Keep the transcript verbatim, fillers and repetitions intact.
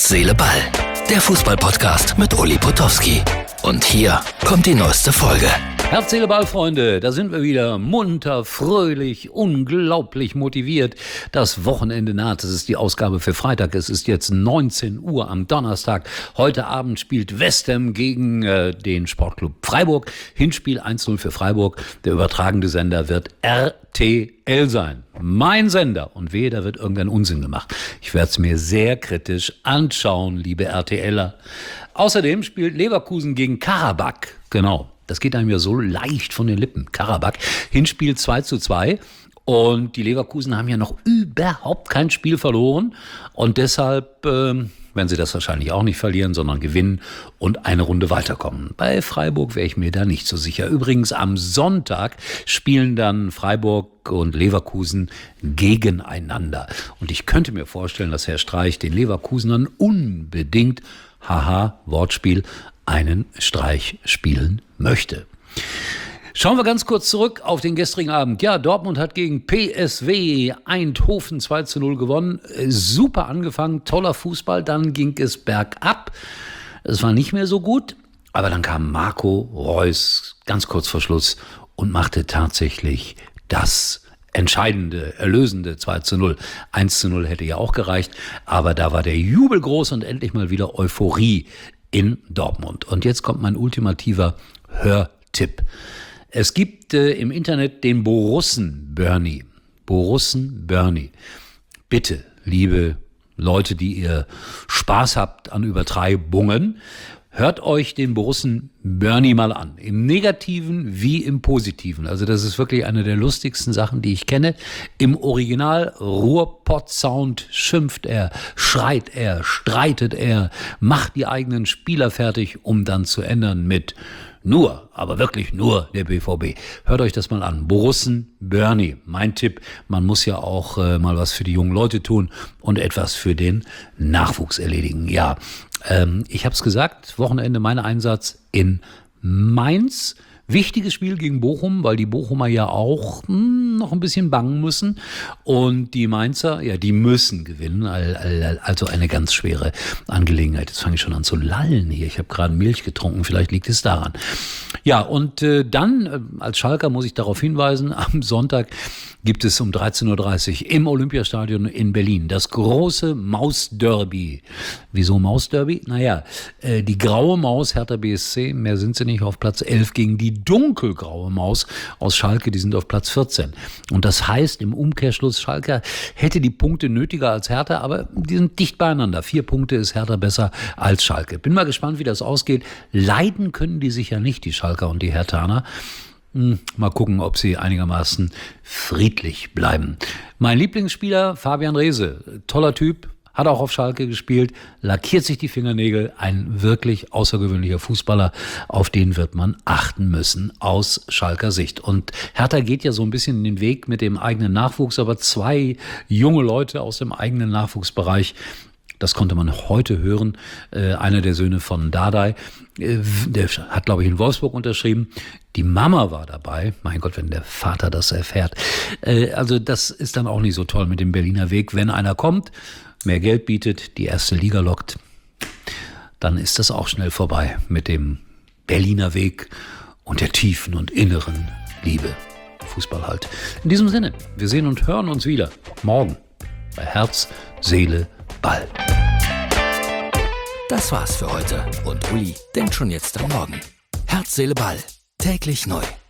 Herz, Seele, Ball. Der Fußball-Podcast mit Uli Potowski. Und hier kommt die neueste Folge. Herz, Seele, Ball, Freunde, da sind wir wieder munter, fröhlich, unglaublich motiviert. Das Wochenende naht, es ist die Ausgabe für Freitag, es ist jetzt neunzehn Uhr am Donnerstag. Heute Abend spielt West Ham gegen äh, den Sportclub Freiburg. Hinspiel eins null für Freiburg. Der übertragende Sender wird R T L sein. Mein Sender. Und wehe, da wird irgendein Unsinn gemacht. Ich werde es mir sehr kritisch anschauen, liebe RTLer. Außerdem spielt Leverkusen gegen Karabakh. Genau. Das geht einem ja so leicht von den Lippen. Karabakh, Hinspiel zwei zu zwei. Und die Leverkusen haben ja noch überhaupt kein Spiel verloren. Und deshalb ähm, werden sie das wahrscheinlich auch nicht verlieren, sondern gewinnen und eine Runde weiterkommen. Bei Freiburg wäre ich mir da nicht so sicher. Übrigens am Sonntag spielen dann Freiburg und Leverkusen gegeneinander. Und ich könnte mir vorstellen, dass Herr Streich den Leverkusenern unbedingt, haha, Wortspiel, einen Streich spielen möchte. Schauen wir ganz kurz zurück auf den gestrigen Abend. Ja, Dortmund hat gegen P S V Eindhoven zwei zu null gewonnen. Super angefangen, toller Fußball, dann ging es bergab. Es war nicht mehr so gut, aber dann kam Marco Reus ganz kurz vor Schluss und machte tatsächlich das entscheidende, erlösende zwei zu null. eins zu null hätte ja auch gereicht, aber da war der Jubel groß und endlich mal wieder Euphorie in Dortmund. Und jetzt kommt mein ultimativer Hörtipp. Es gibt äh, im Internet den Borussen Bernie. Borussen Bernie. Bitte, liebe Leute, die ihr Spaß habt an Übertreibungen, hört euch den Borussen Bernie mal an. Im Negativen wie im Positiven. Also das ist wirklich eine der lustigsten Sachen, die ich kenne. Im Original Ruhrpott-Sound schimpft er, schreit er, streitet er, macht die eigenen Spieler fertig, um dann zu ändern mit nur, aber wirklich nur der B V B. Hört euch das mal an. Borussen Bernie. Mein Tipp, man muss ja auch äh, mal was für die jungen Leute tun und etwas für den Nachwuchs erledigen. Ja, ähm, ich habe es gesagt, Wochenende mein Einsatz in Mainz. Wichtiges Spiel gegen Bochum, weil die Bochumer ja auch hm, noch ein bisschen bangen müssen. Und die Mainzer, ja, die müssen gewinnen. Also eine ganz schwere Angelegenheit. Jetzt fange ich schon an zu lallen hier. Ich habe gerade Milch getrunken, vielleicht liegt es daran. Ja, und äh, dann, äh, als Schalker muss ich darauf hinweisen, am Sonntag gibt es um dreizehn Uhr dreißig im Olympiastadion in Berlin das große Mausderby. Wieso Mausderby? Naja, äh, die graue Maus Hertha B S C, mehr sind sie nicht, auf Platz elf gegen die dunkelgraue Maus aus Schalke, die sind auf Platz vierzehn. Und das heißt im Umkehrschluss, Schalke hätte die Punkte nötiger als Hertha, aber die sind dicht beieinander. Vier Punkte ist Hertha besser als Schalke. Bin mal gespannt, wie das ausgeht. Leiden können die sicher nicht, die Schalker und die Herthaner. Mal gucken, ob sie einigermaßen friedlich bleiben. Mein Lieblingsspieler, Fabian Reese, toller Typ, hat auch auf Schalke gespielt, lackiert sich die Fingernägel, ein wirklich außergewöhnlicher Fußballer, auf den wird man achten müssen aus Schalker Sicht. Und Hertha geht ja so ein bisschen den Weg mit dem eigenen Nachwuchs, aber zwei junge Leute aus dem eigenen Nachwuchsbereich, das konnte man heute hören. Äh, einer der Söhne von Dardai, äh, der hat, glaube ich, in Wolfsburg unterschrieben. Die Mama war dabei. Mein Gott, wenn der Vater das erfährt. Äh, also das ist dann auch nicht so toll mit dem Berliner Weg. Wenn einer kommt, mehr Geld bietet, die erste Liga lockt, dann ist das auch schnell vorbei mit dem Berliner Weg und der tiefen und inneren Liebe. Fußball halt. In diesem Sinne, wir sehen und hören uns wieder morgen bei Herz, Seele, Ball. Das war's für heute. Und Uli denkt schon jetzt am Morgen. Herz, Seele, Ball. Täglich neu.